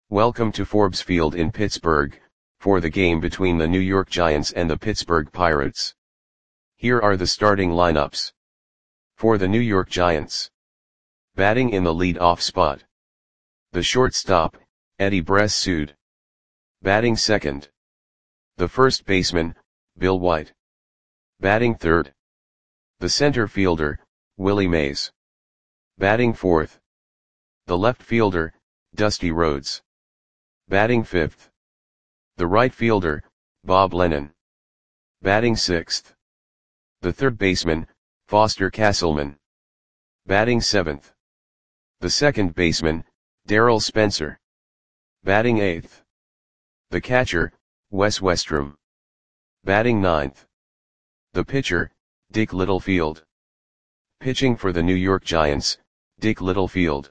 Welcome to Forbes Field in Pittsburgh, for the game between the New York Giants and the Pittsburgh Pirates. Here are the starting lineups. For the New York Giants. Batting in the lead-off spot. The shortstop, Eddie Bress-Sood. Batting second. The first baseman, Bill White. Batting third. The center fielder, Willie Mays. Batting fourth. The left fielder, Dusty Rhodes. Batting fifth. The right fielder, Bob Lennon. Batting sixth. The third baseman, Foster Castleman. Batting seventh. The second baseman, Darryl Spencer. Batting eighth. The catcher, Wes Westrum. Batting ninth. The pitcher, Dick Littlefield. Pitching for the New York Giants, Dick Littlefield.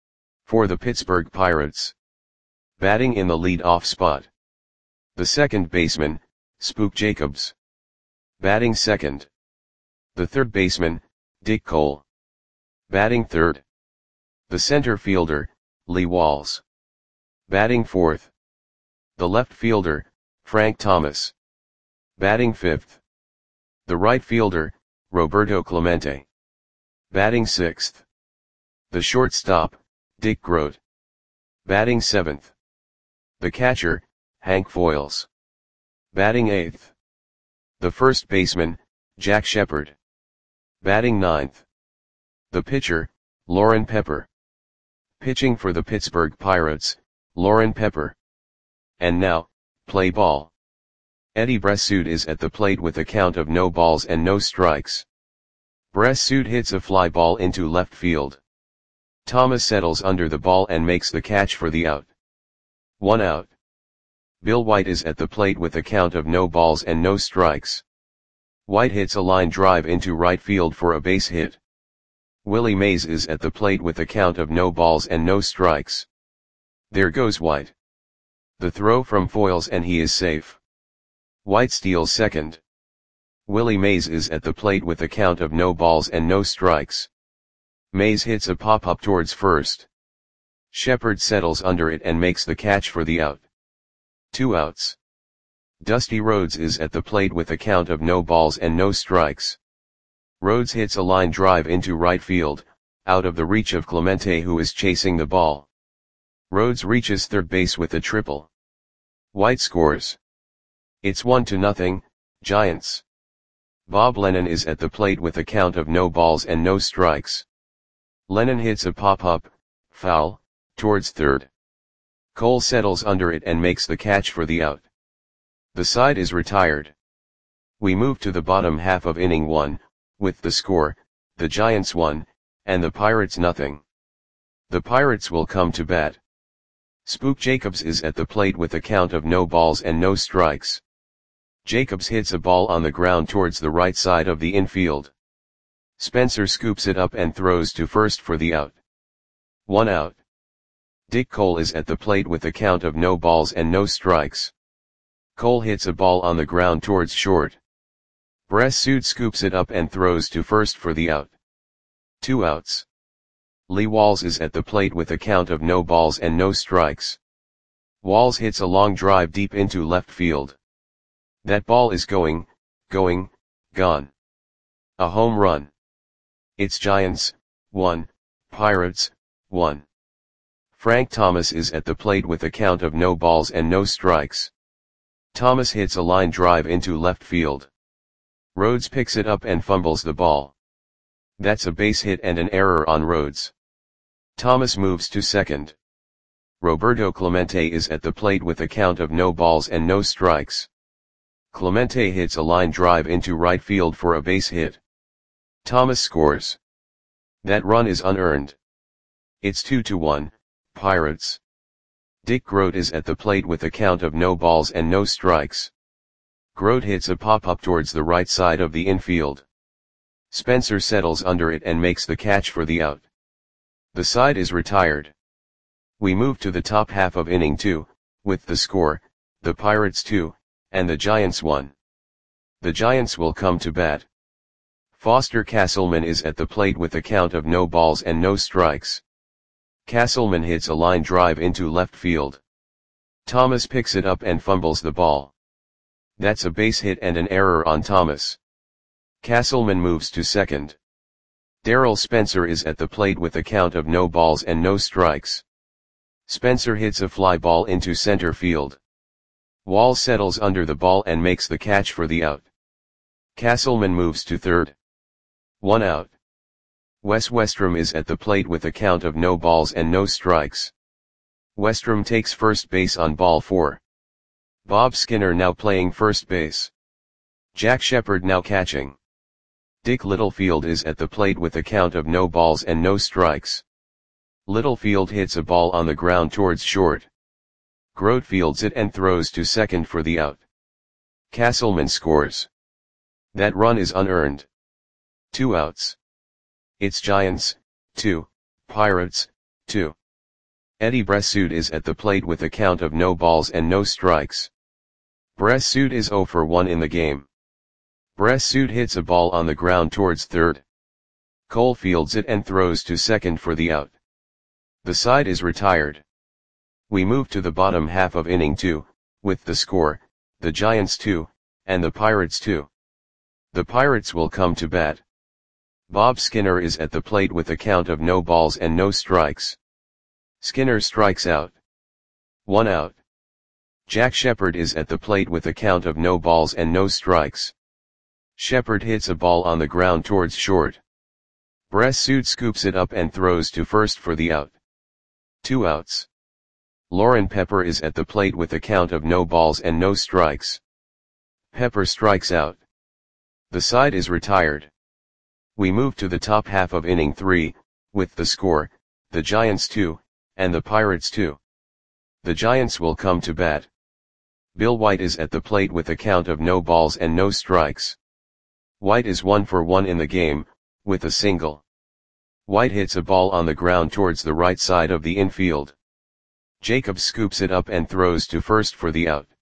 For the Pittsburgh Pirates. Batting in the lead-off spot. The second baseman, Spook Jacobs. Batting second. The third baseman, Dick Cole. Batting third. The center fielder, Lee Walls. Batting fourth. The left fielder, Frank Thomas. Batting fifth. The right fielder, Roberto Clemente. Batting sixth. The shortstop, Dick Groat. Batting seventh. The catcher, Hank Foils. Batting eighth. The first baseman, Jack Shepard. Batting ninth. The pitcher, Loren Pepper. Pitching for the Pittsburgh Pirates, Loren Pepper. And now, play ball. Eddie Bress-Sood is at the plate with a count of no balls and no strikes. Bress-Sood hits a fly ball into left field. Thomas settles under the ball and makes the catch for the out. 1 out. Bill White is at the plate with a count of no balls and no strikes. White hits a line drive into right field for a base hit. Willie Mays is at the plate with a count of no balls and no strikes. There goes White. The throw from Foils and he is safe. White steals second. Willie Mays is at the plate with a count of no balls and no strikes. Mays hits a pop-up towards first. Shepard settles under it and makes the catch for the out. 2 outs. Dusty Rhodes is at the plate with a count of no balls and no strikes. Rhodes hits a line drive into right field, out of the reach of Clemente who is chasing the ball. Rhodes reaches third base with a triple. White scores. It's 1-0, Giants. Bob Lennon is at the plate with a count of no balls and no strikes. Lennon hits a pop-up, foul, towards third. Cole settles under it and makes the catch for the out. The side is retired. We move to the bottom half of inning 1, with the score, the Giants 1, and the Pirates 0. The Pirates will come to bat. Spook Jacobs is at the plate with a count of no balls and no strikes. Jacobs hits a ball on the ground towards the right side of the infield. Spencer scoops it up and throws to first for the out. 1 out. Dick Cole is at the plate with a count of no balls and no strikes. Cole hits a ball on the ground towards short. Bress-Sood scoops it up and throws to first for the out. 2 outs. Lee Walls is at the plate with a count of no balls and no strikes. Walls hits a long drive deep into left field. That ball is gone. A home run. It's Giants, 1, Pirates, 1. Frank Thomas is at the plate with a count of no balls and no strikes. Thomas hits a line drive into left field. Rhodes picks it up and fumbles the ball. That's a base hit and an error on Rhodes. Thomas moves to second. Roberto Clemente is at the plate with a count of no balls and no strikes. Clemente hits a line drive into right field for a base hit. Thomas scores. That run is unearned. It's 2-1, Pirates. Dick Groat is at the plate with a count of no balls and no strikes. Groat hits a pop-up towards the right side of the infield. Spencer settles under it and makes the catch for the out. The side is retired. We move to the top half of inning 2, with the score, the Pirates 2, and the Giants 1. The Giants will come to bat. Foster Castleman is at the plate with a count of no balls and no strikes. Castleman hits a line drive into left field. Thomas picks it up and fumbles the ball. That's a base hit and an error on Thomas. Castleman moves to second. Darrell Spencer is at the plate with a count of no balls and no strikes. Spencer hits a fly ball into center field. Wall settles under the ball and makes the catch for the out. Castleman moves to third. 1 out. Wes Westrom is at the plate with a count of no balls and no strikes. Westrom takes first base on ball 4. Bob Skinner now playing first base. Jack Shepard now catching. Dick Littlefield is at the plate with a count of no balls and no strikes. Littlefield hits a ball on the ground towards short. Grote fields it and throws to second for the out. Castleman scores. That run is unearned. 2 outs. It's Giants, 2, Pirates, 2. Eddie Bressoud is at the plate with a count of no balls and no strikes. Bressoud is 0 for 1 in the game. Bressoud hits a ball on the ground towards third. Cole fields it and throws to second for the out. The side is retired. We move to the bottom half of inning 2, with the score, the Giants 2, and the Pirates 2. The Pirates will come to bat. Bob Skinner is at the plate with a count of no balls and no strikes. Skinner strikes out. 1 out. Jack Shepard is at the plate with a count of no balls and no strikes. Shepard hits a ball on the ground towards short. Bressoud scoops it up and throws to first for the out. 2 outs. Lauren Pepper is at the plate with a count of no balls and no strikes. Pepper strikes out. The side is retired. We move to the top half of inning 3, with the score, the Giants 2, and the Pirates 2. The Giants will come to bat. Bill White is at the plate with a count of no balls and no strikes. White is 1 for 1 in the game, with a single. White hits a ball on the ground towards the right side of the infield. Jacobs scoops it up and throws to first for the out.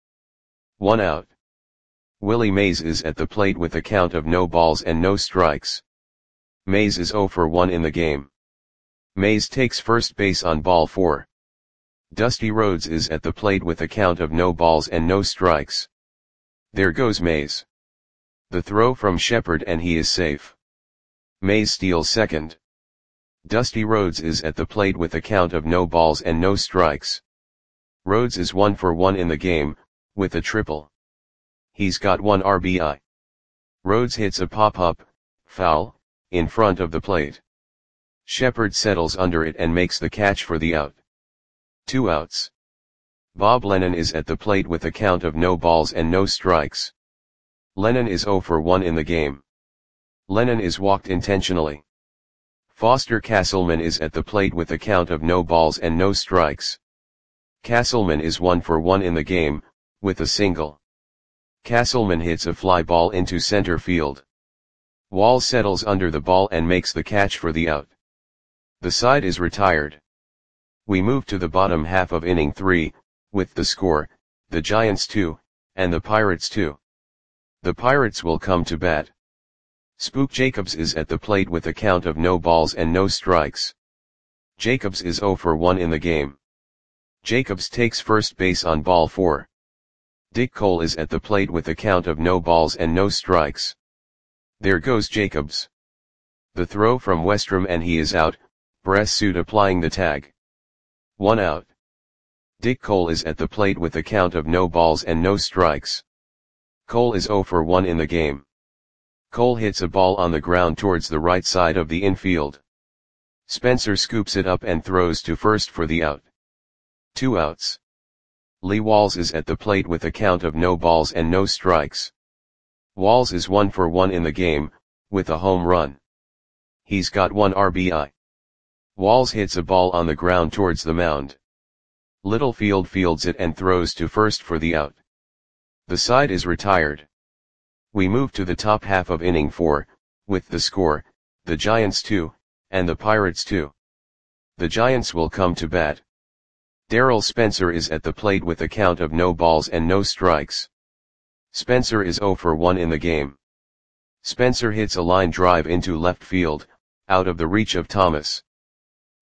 1 out. Willie Mays is at the plate with a count of no balls and no strikes. Mays is 0 for 1 in the game. Mays takes first base on ball 4. Dusty Rhodes is at the plate with a count of no balls and no strikes. There goes Mays. The throw from Shepard and he is safe. Mays steals second. Dusty Rhodes is at the plate with a count of no balls and no strikes. Rhodes is 1 for 1 in the game, with a triple. He's got 1 RBI. Rhodes hits a pop-up, foul, in front of the plate. Shepard settles under it and makes the catch for the out. 2 outs. Bob Lennon is at the plate with a count of no balls and no strikes. Lennon is 0 for 1 in the game. Lennon is walked intentionally. Foster Castleman is at the plate with a count of no balls and no strikes. Castleman is 1 for 1 in the game, with a single. Castleman hits a fly ball into center field. Wall settles under the ball and makes the catch for the out. The side is retired. We move to the bottom half of inning 3, with the score, the Giants 2, and the Pirates 2. The Pirates will come to bat. Spook Jacobs is at the plate with a count of no balls and no strikes. Jacobs is 0 for 1 in the game. Jacobs takes first base on ball 4. Dick Cole is at the plate with a count of no balls and no strikes. There goes Jacobs. The throw from Westrom and he is out, Bressoud applying the tag. 1 out. Dick Cole is at the plate with a count of no balls and no strikes. Cole is 0 for 1 in the game. Cole hits a ball on the ground towards the right side of the infield. Spencer scoops it up and throws to first for the out. 2 outs. Lee Walls is at the plate with a count of no balls and no strikes. Walls is 1 for 1 in the game, with a home run. He's got 1 RBI. Walls hits a ball on the ground towards the mound. Littlefield fields it and throws to first for the out. The side is retired. We move to the top half of inning 4, with the score, the Giants 2, and the Pirates 2. The Giants will come to bat. Darrell Spencer is at the plate with a count of no balls and no strikes. Spencer is 0 for 1 in the game. Spencer hits a line drive into left field, out of the reach of Thomas.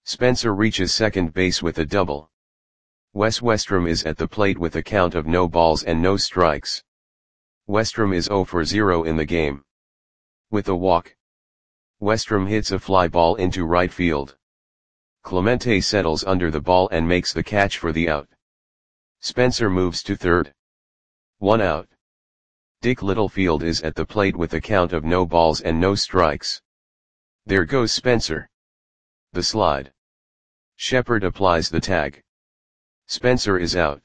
Spencer reaches second base with a double. Wes Westrom is at the plate with a count of no balls and no strikes. Westrom is 0 for 0 in the game. With a walk, Westrom hits a fly ball into right field. Clemente settles under the ball and makes the catch for the out. Spencer moves to third. 1 out. Dick Littlefield is at the plate with a count of no balls and no strikes. There goes Spencer. The slide. Shepard applies the tag. Spencer is out.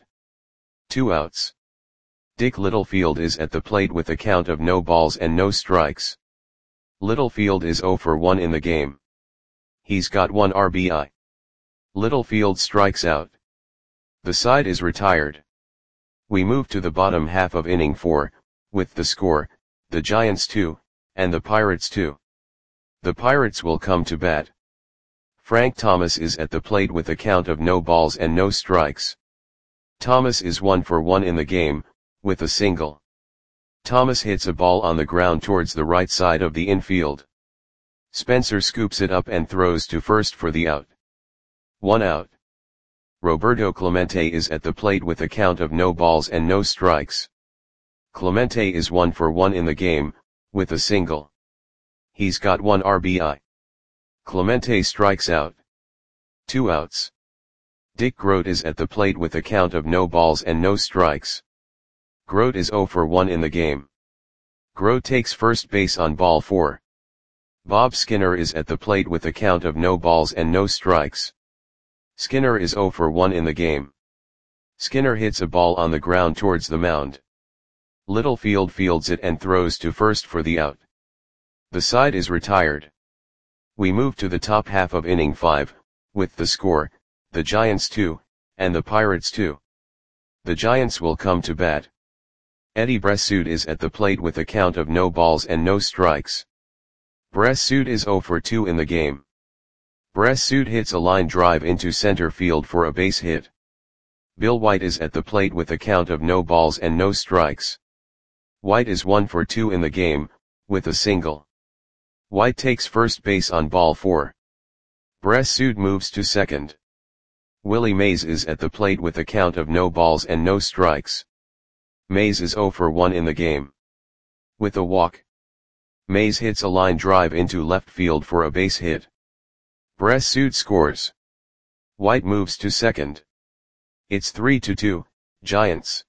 2 outs. Dick Littlefield is at the plate with a count of no balls and no strikes. Littlefield is 0 for 1 in the game. He's got 1 RBI. Littlefield strikes out. The side is retired. We move to the bottom half of inning 4, with the score, the Giants 2, and the Pirates 2. The Pirates will come to bat. Frank Thomas is at the plate with a count of no balls and no strikes. Thomas is 1 for 1 in the game, with a single. Thomas hits a ball on the ground towards the right side of the infield. Spencer scoops it up and throws to first for the out. 1 out. Roberto Clemente is at the plate with a count of no balls and no strikes. Clemente is 1 for 1 in the game, with a single. He's got 1 RBI. Clemente strikes out. 2 outs. Dick Groat is at the plate with a count of no balls and no strikes. Groat is 0 for 1 in the game. Groat takes first base on ball 4. Bob Skinner is at the plate with a count of no balls and no strikes. Skinner is 0 for 1 in the game. Skinner hits a ball on the ground towards the mound. Littlefield fields it and throws to first for the out. The side is retired. We move to the top half of inning 5, with the score, the Giants 2, and the Pirates 2. The Giants will come to bat. Eddie Bressoud is at the plate with a count of no balls and no strikes. Bressoud is 0 for 2 in the game. Bressoud hits a line drive into center field for a base hit. Bill White is at the plate with a count of no balls and no strikes. White is 1 for 2 in the game, with a single. White takes first base on ball 4. Bressoud moves to second. Willie Mays is at the plate with a count of no balls and no strikes. Mays is 0 for 1 in the game. With a walk, Mays hits a line drive into left field for a base hit. Bressoud scores. White moves to second. It's 3-2, Giants.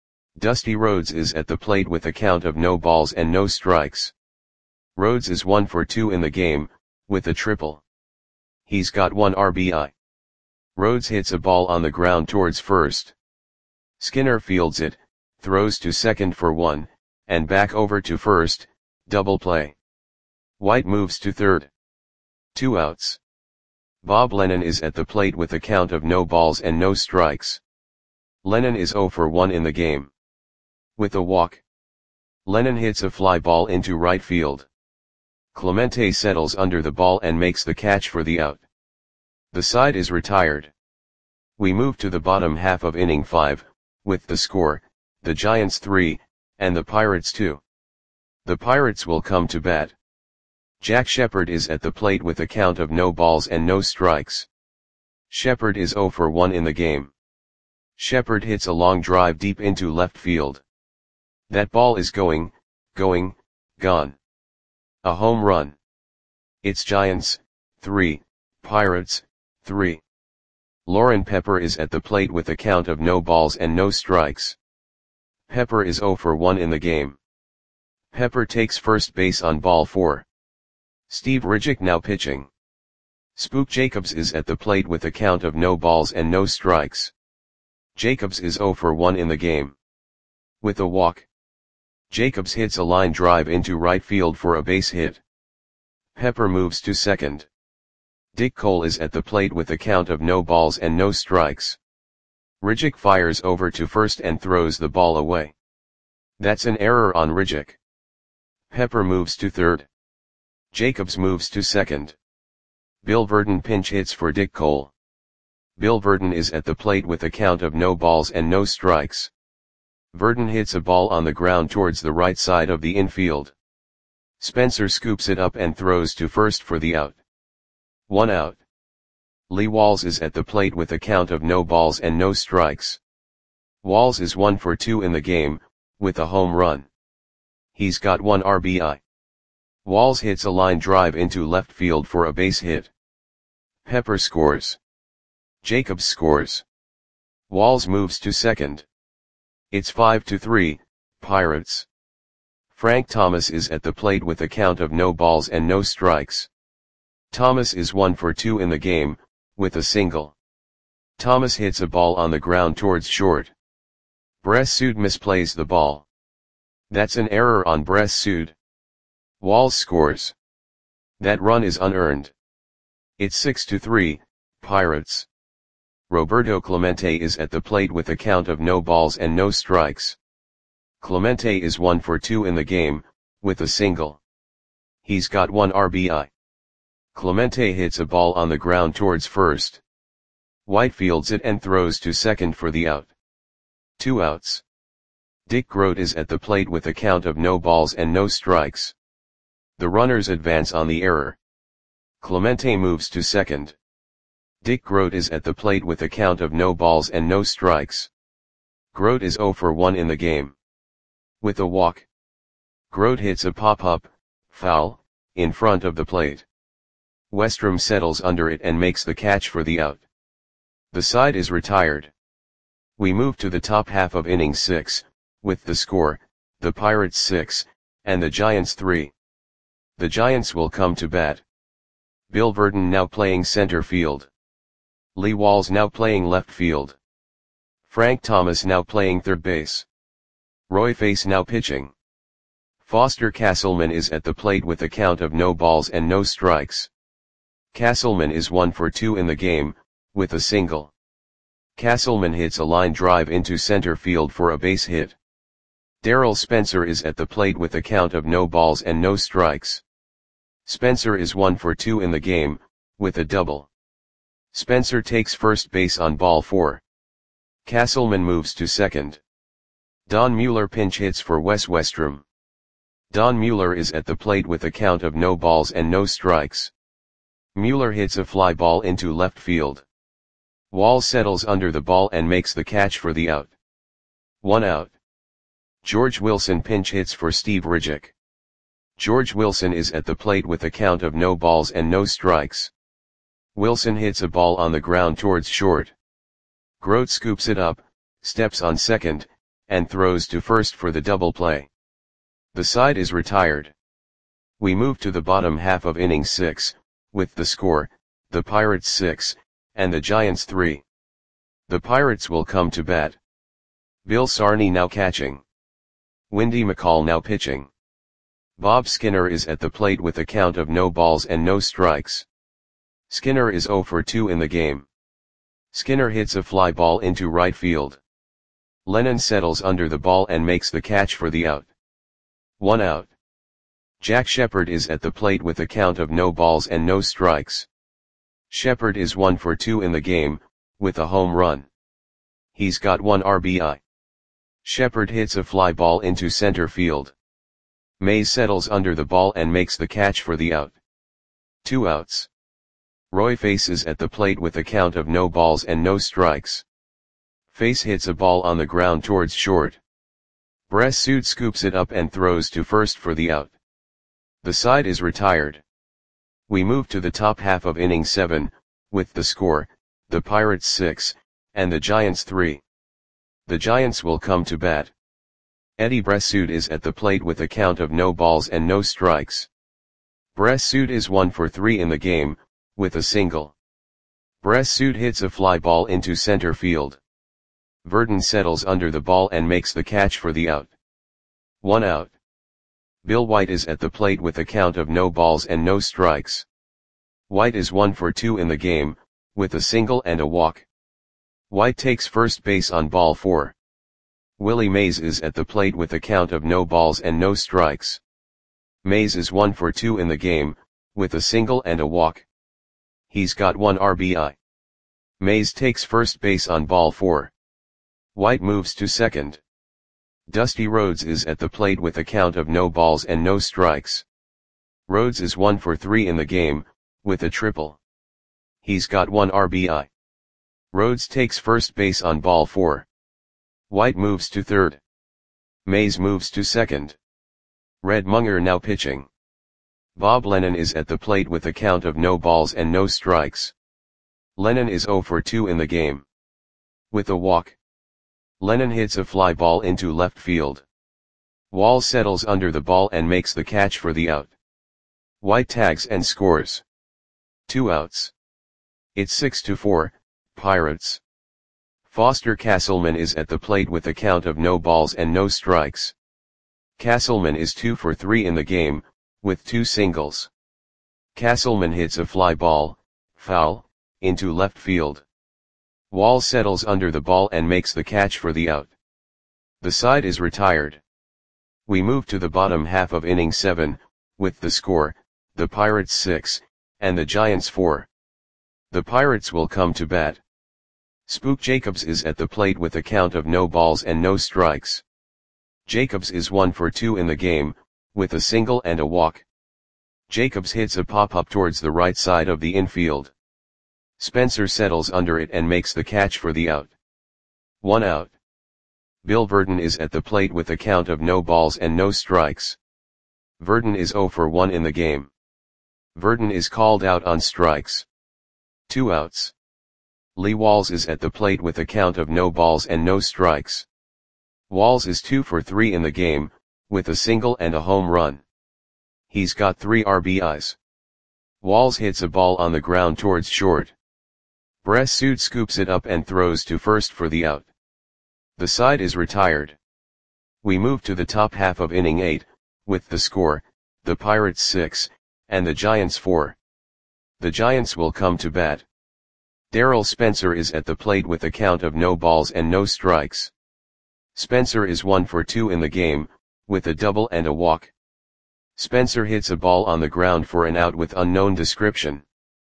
Dusty Rhodes is at the plate with a count of no balls and no strikes. Rhodes is 1 for 2 in the game, with a triple. He's got 1 RBI. Rhodes hits a ball on the ground towards first. Skinner fields it, throws to second for 1, and back over to first, double play. White moves to third. 2 outs. Bob Lennon is at the plate with a count of no balls and no strikes. Lennon is 0 for 1 in the game. With a walk, Lennon hits a fly ball into right field. Clemente settles under the ball and makes the catch for the out. The side is retired. We move to the bottom half of inning 5, with the score, the Giants 3, and the Pirates 2. The Pirates will come to bat. Jack Shepard is at the plate with a count of no balls and no strikes. Shepard is 0 for 1 in the game. Shepard hits a long drive deep into left field. That ball is gone. A home run. It's Giants 3, Pirates 3. Lauren Pepper is at the plate with a count of no balls and no strikes. Pepper is 0 for 1 in the game. Pepper takes first base on ball 4. Steve Ridgick now pitching. Spook Jacobs is at the plate with a count of no balls and no strikes. Jacobs is 0 for 1 in the game. With a walk, Jacobs hits a line drive into right field for a base hit. Pepper moves to second. Dick Cole is at the plate with a count of no balls and no strikes. Ridgick fires over to first and throws the ball away. That's an error on Ridgick. Pepper moves to third. Jacobs moves to second. Bill Verdon pinch hits for Dick Cole. Bill Verdon is at the plate with a count of no balls and no strikes. Verdon hits a ball on the ground towards the right side of the infield. Spencer scoops it up and throws to first for the out. 1 out. Lee Walls is at the plate with a count of no balls and no strikes. Walls is 1 for 2 in the game, with a home run. He's got 1 RBI. Walls hits a line drive into left field for a base hit. Pepper scores. Jacobs scores. Walls moves to second. It's 5-3, Pirates. Frank Thomas is at the plate with a count of no balls and no strikes. Thomas is 1 for 2 in the game, with a single. Thomas hits a ball on the ground towards short. Bressud misplays the ball. That's an error on Bressud. Walls scores. That run is unearned. It's 6-3, Pirates. Roberto Clemente is at the plate with a count of no balls and no strikes. Clemente is 1 for 2 in the game, with a single. He's got 1 RBI. Clemente hits a ball on the ground towards first. White fields it and throws to second for the out. 2 outs. Dick Groat is at the plate with a count of no balls and no strikes. The runners advance on the error. Clemente moves to second. Dick Groat is at the plate with a count of no balls and no strikes. Groat is 0 for 1 in the game. With a walk. Groat hits a pop-up, foul, in front of the plate. Westrom settles under it and makes the catch for the out. The side is retired. We move to the top half of inning 6, with the score, the Pirates 6, and the Giants 3. The Giants will come to bat. Bill Verdon now playing center field. Lee Walls now playing left field. Frank Thomas now playing third base. Roy Face now pitching. Foster Castleman is at the plate with a count of no balls and no strikes. Castleman is 1 for 2 in the game, with a single. Castleman hits a line drive into center field for a base hit. Darrell Spencer is at the plate with a count of no balls and no strikes. Spencer is 1 for 2 in the game, with a double. Spencer takes first base on ball 4. Castleman moves to second. Don Mueller pinch hits for Wes Westrom. Don Mueller is at the plate with a count of no balls and no strikes. Mueller hits a fly ball into left field. Walls settles under the ball and makes the catch for the out. 1 out. George Wilson pinch hits for Steve Ridgick. George Wilson is at the plate with a count of no balls and no strikes. Wilson hits a ball on the ground towards short. Groat scoops it up, steps on second, and throws to first for the double play. The side is retired. We move to the bottom half of inning 6, with the score, the Pirates 6, and the Giants 3. The Pirates will come to bat. Bill Sarney now catching. Windy McCall now pitching. Bob Skinner is at the plate with a count of no balls and no strikes. Skinner is 0 for 2 in the game. Skinner hits a fly ball into right field. Lennon settles under the ball and makes the catch for the out. 1 out. Jack Shepard is at the plate with a count of no balls and no strikes. Shepard is 1 for 2 in the game, with a home run. He's got 1 RBI. Shepard hits a fly ball into center field. Mays settles under the ball and makes the catch for the out. 2 outs. Roy Face is at the plate with a count of no balls and no strikes. Face hits a ball on the ground towards short. Bressud scoops it up and throws to first for the out. The side is retired. We move to the top half of inning 7, with the score, the Pirates 6, and the Giants 3. The Giants will come to bat. Eddie Bressud is at the plate with a count of no balls and no strikes. Bressud is 1 for 3 in the game, with a single. Bressud hits a fly ball into center field. Verdon settles under the ball and makes the catch for the out. 1 out. Bill White is at the plate with a count of no balls and no strikes. White is 1 for 2 in the game, with a single and a walk. White takes first base on ball 4. Willie Mays is at the plate with a count of no balls and no strikes. Mays is 1 for 2 in the game, with a single and a walk. He's got 1 RBI. Mays takes first base on ball 4. White moves to second. Dusty Rhodes is at the plate with a count of no balls and no strikes. Rhodes is 1 for 3 in the game, with a triple. He's got 1 RBI. Rhodes takes first base on ball 4. White moves to third. Mays moves to second. Red Munger now pitching. Bob Lennon is at the plate with a count of no balls and no strikes. Lennon is 0 for 2 in the game. With a walk, Lennon hits a fly ball into left field. Wall settles under the ball and makes the catch for the out. White tags and scores. 2 outs. It's 6-4, Pirates. Foster Castleman is at the plate with a count of no balls and no strikes. Castleman is 2 for 3 in the game, with 2 singles. Castleman hits a fly ball, foul, into left field. Wall settles under the ball and makes the catch for the out. The side is retired. We move to the bottom half of inning 7, with the score, the Pirates 6, and the Giants 4. The Pirates will come to bat. Spook Jacobs is at the plate with a count of no balls and no strikes. Jacobs is 1 for 2 in the game, with a single and a walk. Jacobs hits a pop-up towards the right side of the infield. Spencer settles under it and makes the catch for the out. 1 out. Bill Verdon is at the plate with a count of no balls and no strikes. Verdon is 0 for 1 in the game. Verdon is called out on strikes. 2 outs. Lee Walls is at the plate with a count of no balls and no strikes. Walls is 2 for 3 in the game, with a single and a home run. He's got 3 RBIs. Walls hits a ball on the ground towards short. Bressud scoops it up and throws to first for the out. The side is retired. We move to the top half of inning 8, with the score, the Pirates 6, and the Giants 4. The Giants will come to bat. Darrell Spencer is at the plate with a count of no balls and no strikes. Spencer is 1 for 2 in the game, with a double and a walk. Spencer hits a ball on the ground for an out with unknown description.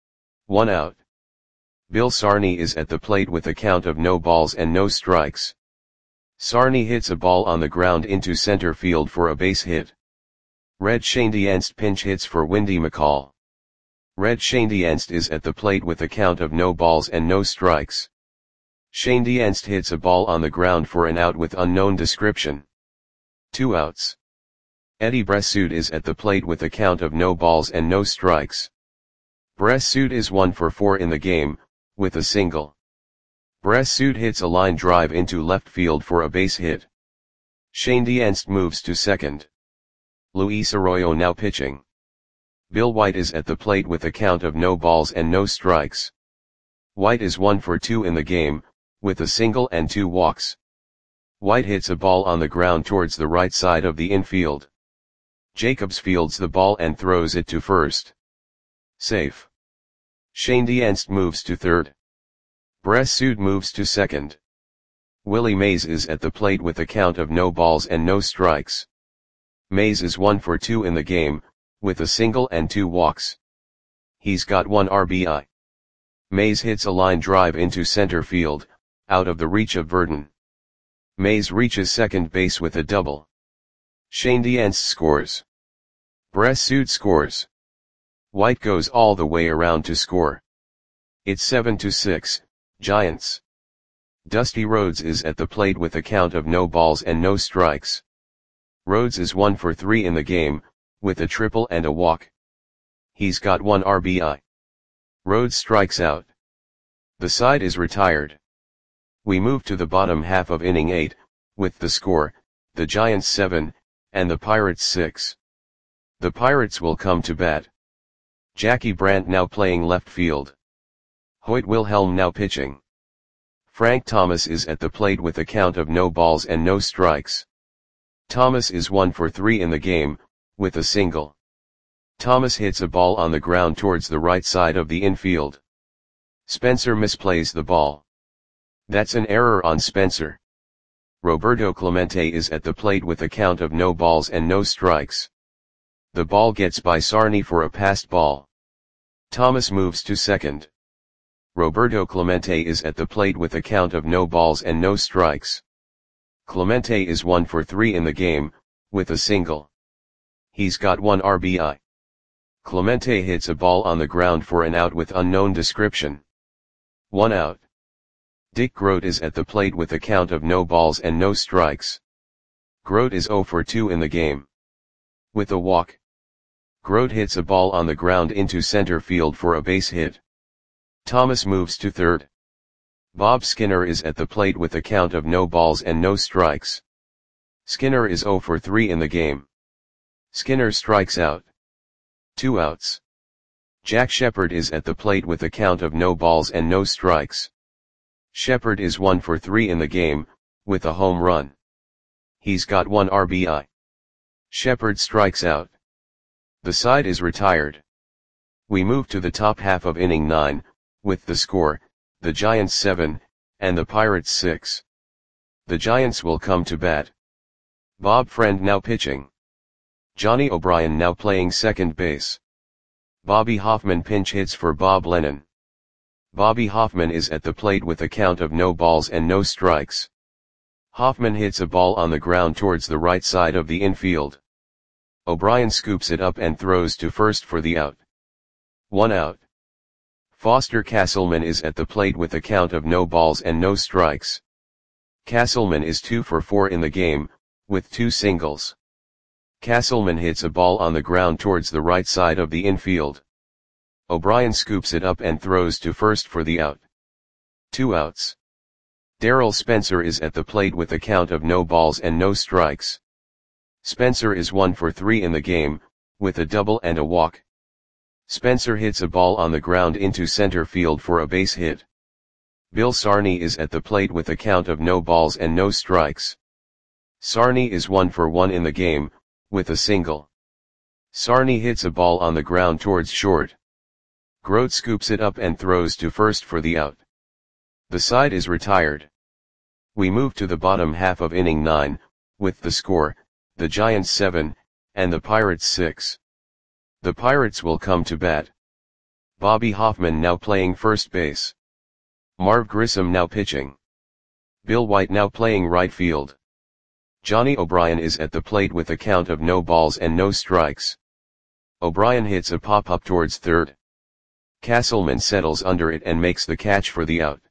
1 out. Bill Sarney is at the plate with a count of no balls and no strikes. Sarney hits a ball on the ground into center field for a base hit. Red Schoendienst pinch hits for Windy McCall. Red Schoendienst is at the plate with a count of no balls and no strikes. Schoendienst hits a ball on the ground for an out with unknown description. 2 outs. Eddie Bressud is at the plate with a count of no balls and no strikes. Bressud is 1 for 4 in the game, with a single. Bressud hits a line drive into left field for a base hit. Schoendienst moves to second. Luis Arroyo now pitching. Bill White is at the plate with a count of no balls and no strikes. White is 1 for 2 in the game, with a single and 2 walks. White hits a ball on the ground towards the right side of the infield. Jacobs fields the ball and throws it to first. Safe. Schoendienst moves to third. Bressud moves to second. Willie Mays is at the plate with a count of no balls and no strikes. Mays is 1 for 2 in the game, with a single and 2 walks. He's got 1 RBI. Mays hits a line drive into center field, out of the reach of Verdon. Mays reaches second base with a double. Schoendienst scores. Bressud scores. White goes all the way around to score. It's 7-6, Giants. Dusty Rhodes is at the plate with a count of no balls and no strikes. Rhodes is 1 for 3 in the game, with a triple and a walk. He's got 1 RBI. Rhodes strikes out. The side is retired. We move to the bottom half of inning 8, with the score, the Giants 7, and the Pirates 6. The Pirates will come to bat. Jackie Brandt now playing left field. Hoyt Wilhelm now pitching. Frank Thomas is at the plate with a count of no balls and no strikes. Thomas is 1 for 3 in the game, with a single. Thomas hits a ball on the ground towards the right side of the infield. Spencer misplays the ball. That's an error on Spencer. Roberto Clemente is at the plate with a count of no balls and no strikes. The ball gets by Sarney for a passed ball. Thomas moves to second. Roberto Clemente is at the plate with a count of no balls and no strikes. Clemente is 1 for 3 in the game, with a single. He's got 1 RBI. Clemente hits a ball on the ground for an out with unknown description. 1 out. Dick Grote is at the plate with a count of no balls and no strikes. Grote is 0 for 2 in the game. With a walk, Grote hits a ball on the ground into center field for a base hit. Thomas moves to third. Bob Skinner is at the plate with a count of no balls and no strikes. Skinner is 0 for 3 in the game. Skinner strikes out. 2 outs. Jack Shepherd is at the plate with a count of no balls and no strikes. Shepherd is 1 for 3 in the game, with a home run. He's got 1 RBI. Shepherd strikes out. The side is retired. We move to the top half of inning 9, with the score, the Giants 7, and the Pirates 6. The Giants will come to bat. Bob Friend now pitching. Johnny O'Brien now playing second base. Bobby Hoffman pinch hits for Bob Lennon. Bobby Hoffman is at the plate with a count of no balls and no strikes. Hoffman hits a ball on the ground towards the right side of the infield. O'Brien scoops it up and throws to first for the out. 1 out. Foster Castleman is at the plate with a count of no balls and no strikes. Castleman is 2 for 4 in the game, with 2 singles. Castleman hits a ball on the ground towards the right side of the infield. O'Brien scoops it up and throws to first for the out. 2 outs. Darrell Spencer is at the plate with a count of no balls and no strikes. Spencer is 1 for 3 in the game, with a double and a walk. Spencer hits a ball on the ground into center field for a base hit. Bill Sarney is at the plate with a count of no balls and no strikes. Sarney is 1 for 1 in the game, with a single. Sarney hits a ball on the ground towards short. Grote scoops it up and throws to first for the out. The side is retired. We move to the bottom half of inning 9, with the score, the Giants 7, and the Pirates 6. The Pirates will come to bat. Bobby Hoffman now playing first base. Marv Grissom now pitching. Bill White now playing right field. Johnny O'Brien is at the plate with a count of no balls and no strikes. O'Brien hits a pop-up towards third. Castleman settles under it and makes the catch for the out.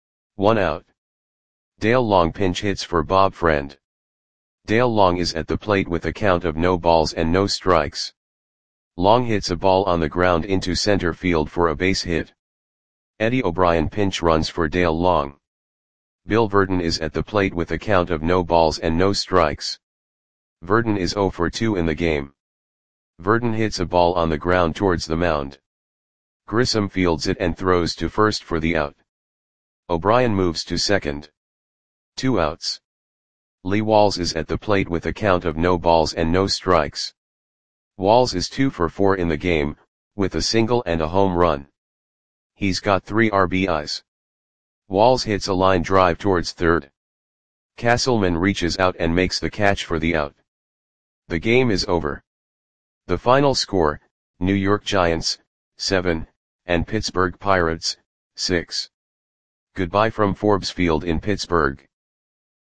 1 out. Dale Long pinch hits for Bob Friend. Dale Long is at the plate with a count of no balls and no strikes. Long hits a ball on the ground into center field for a base hit. Eddie O'Brien pinch runs for Dale Long. Bill Verdon is at the plate with a count of no balls and no strikes. Verdon is 0 for 2 in the game. Verdon hits a ball on the ground towards the mound. Grissom fields it and throws to first for the out. O'Brien moves to second. 2 outs. Lee Walls is at the plate with a count of no balls and no strikes. Walls is 2 for 4 in the game, with a single and a home run. He's got 3 RBIs. Walls hits a line drive towards third. Castleman reaches out and makes the catch for the out. The game is over. The final score, New York Giants, 7, and Pittsburgh Pirates, 6. Goodbye from Forbes Field in Pittsburgh.